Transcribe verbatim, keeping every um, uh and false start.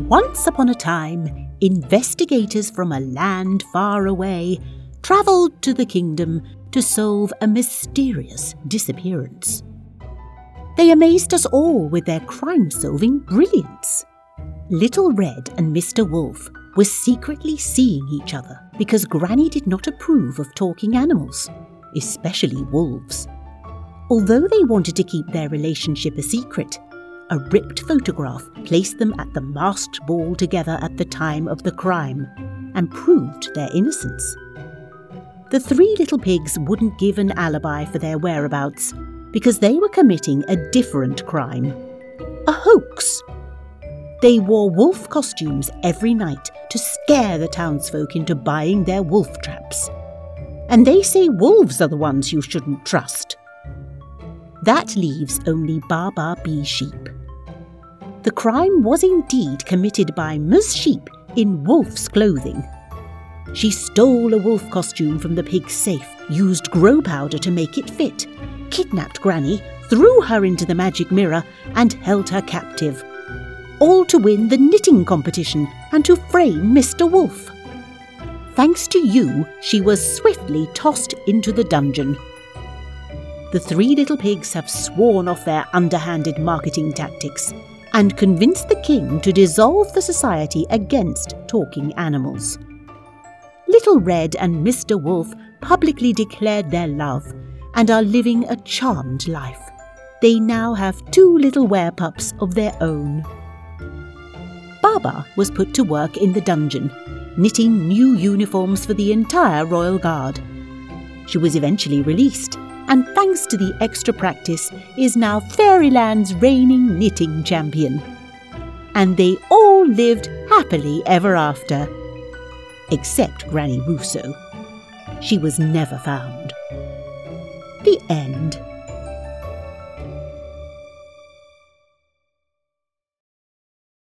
Once upon a time, investigators from a land far away travelled to the kingdom to solve a mysterious disappearance. They amazed us all with their crime-solving brilliance. Little Red and Mister Wolf were secretly seeing each other because Granny did not approve of talking animals, especially wolves. Although they wanted to keep their relationship a secret, a ripped photograph placed them at the masked ball together at the time of the crime and proved their innocence. The three little pigs wouldn't give an alibi for their whereabouts because they were committing a different crime, a hoax. They wore wolf costumes every night to scare the townsfolk into buying their wolf traps. And they say wolves are the ones you shouldn't trust. That leaves only Baa Bee Sheep. The crime was indeed committed by Ms. Sheep in wolf's clothing. She stole a wolf costume from the pig's safe, used grow powder to make it fit, kidnapped Granny, threw her into the magic mirror and held her captive, all to win the knitting competition and to frame Mister Wolf. Thanks to you, she was swiftly tossed into the dungeon. The three little pigs have sworn off their underhanded marketing tactics and convinced the king to dissolve the society against talking animals. Little Red and Mister Wolf publicly declared their love and are living a charmed life. They now have two little werepups of their own. Baba was put to work in the dungeon, knitting new uniforms for the entire royal guard. She was eventually released, and thanks to the extra practice, is now Fairyland's reigning knitting champion. And they all lived happily ever after. Except Granny Russo. She was never found. The end.